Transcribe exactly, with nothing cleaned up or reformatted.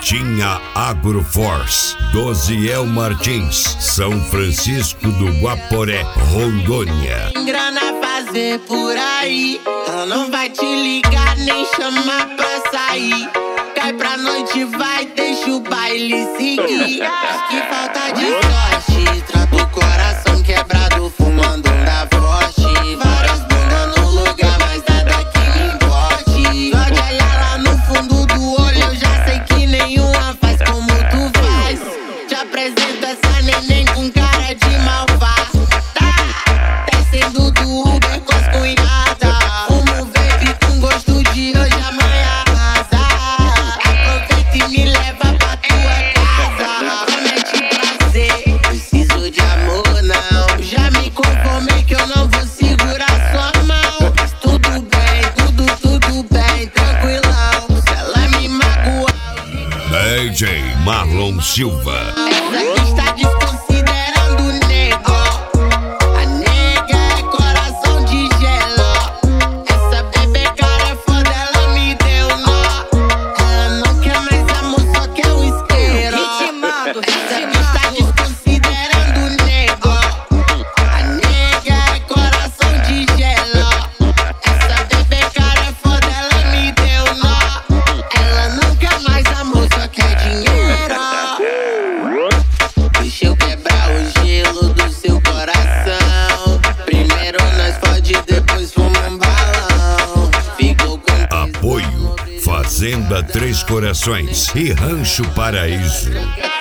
Tinha Agroforce, Dosiel Martins, São Francisco do Guaporé, Rondônia. Tem grana fazer por aí, ela não vai te ligar nem chamar pra sair. Cai pra noite, vai, deixa o baile seguir. Que falta de sorte, trata o coração quebrado, fumando um da forte. Várias bundas no lugar, mas nada que me importe. Pode olhar lá no fundo do olho, eu já sei que nenhuma faz como tu faz. Te apresento essa neném com cara de malvada, descendo do Uber com as cunhadas. Fumo vape com gosto de hoje, amanhã arrasa. Aproveita e me leva pra tua casa. Promete prazer, preciso de amor não. Já me conformei que eu não vou segurar sua mão. Mas tudo bem, tudo, tudo bem, tranquilão. Se ela me magoar, D J Marlon Silva. essa aqui está desconsiderando o nego. A nega é coração de gelo. Essa bebê cara é foda, ela me deu nó. Ela não quer mais amor, só quer o isqueiro. Ritmado, Essa aqui está desconsiderando o nego. A nega é coração de gelo. Essa bebê cara é foda, ela me deu nó. Ela não quer mais amor, só quer dinheiro. Deixa eu quebrar o gelo do seu coração. Primeiro nós fode, depois fuma um balão. Ficou com Apoio Fazenda Três Corações e Rancho Paraíso.